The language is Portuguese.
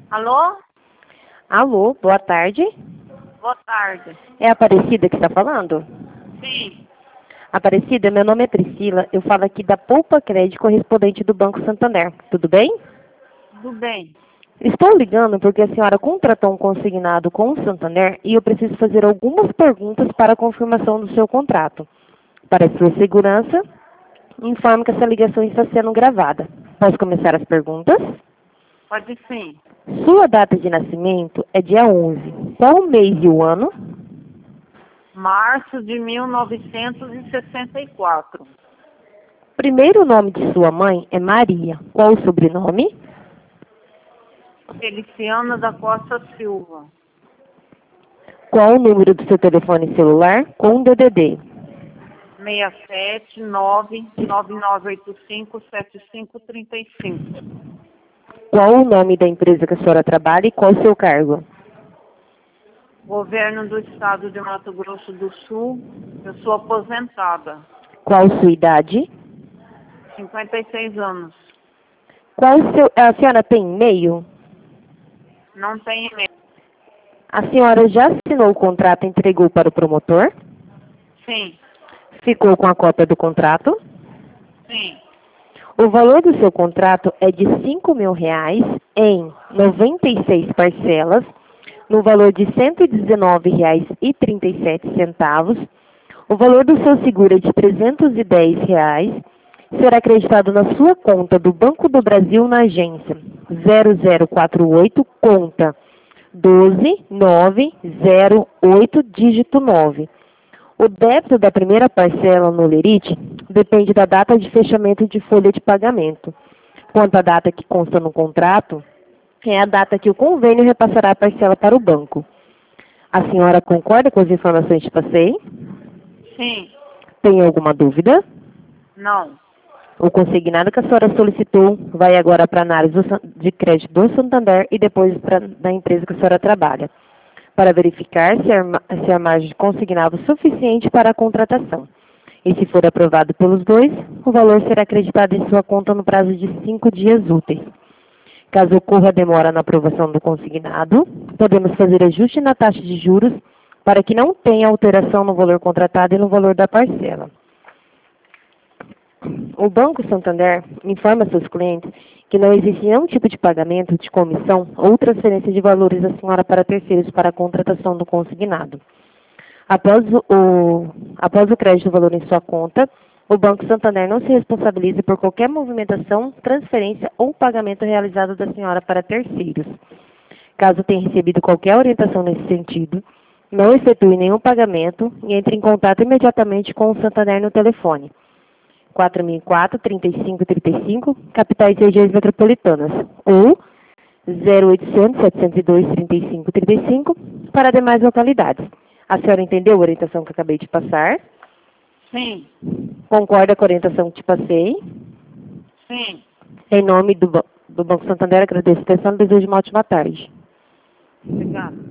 Alô? Alô, boa tarde. Boa tarde. É a Aparecida que está falando? Sim, Aparecida, meu nome é Priscila, eu falo aqui da Poupa Crédito correspondente do Banco Santander. Tudo bem? tudo bem. Estou ligando porque a senhora contratou um consignado com o Santander e eu preciso fazer algumas perguntas para a confirmação do seu contrato. Para sua segurança, informo que essa ligação está sendo gravada. Posso começar as perguntas? Pode sim. Sua data de nascimento é dia 11. Qual o mês e o ano? Março de 1964. Primeiro nome de sua mãe é Maria. Qual o sobrenome? Feliciana da Costa Silva. Qual o número do seu telefone celular com DDD? 67999857535. Qual o nome da empresa que a senhora trabalha e qual o seu cargo? Governo do Estado de Mato Grosso do Sul. Eu sou aposentada. Qual sua idade? 56 anos. A senhora tem e-mail? Não tem e-mail. A senhora já assinou o contrato e entregou para o promotor? Sim, Ficou com a cópia do contrato? sim. O valor do seu contrato é de R$ 5.000 em 96 parcelas, no valor de R$ 119,37. O valor do seu seguro é de R$ 310. Será acreditado na sua conta do Banco do Brasil na agência 0048, conta 12908, dígito 9. O débito da primeira parcela no Lerite depende da data de fechamento de folha de pagamento. Quanto à data que consta no contrato, é a data que o convênio repassará a parcela para o banco. A senhora concorda com as informações que passei? Sim. Tem alguma dúvida? Não. O consignado que a senhora solicitou vai agora para a análise de crédito do Santander e depois da empresa que a senhora trabalha, para verificar se a margem de consignado é suficiente para a contratação. E se for aprovado pelos dois, o valor será acreditado em sua conta no prazo de 5 dias úteis. Caso ocorra demora na aprovação do consignado, podemos fazer ajuste na taxa de juros para que não tenha alteração no valor contratado e no valor da parcela. O Banco Santander informa seus clientes que não existe nenhum tipo de pagamento de comissão ou transferência de valores da senhora para terceiros para a contratação do consignado. Após o crédito do valor em sua conta, o Banco Santander não se responsabiliza por qualquer movimentação, transferência ou pagamento realizado da senhora para terceiros. Caso tenha recebido qualquer orientação nesse sentido, não efetue nenhum pagamento e entre em contato imediatamente com o Santander no telefone 4004-3535, capitais e regiões metropolitanas, ou 0800-702-3535 para demais localidades. A senhora entendeu a orientação que acabei de passar? Sim. Concorda com a orientação que te passei? Sim. Em nome do Banco Santander, agradeço a atenção e desejo uma ótima tarde. Obrigada.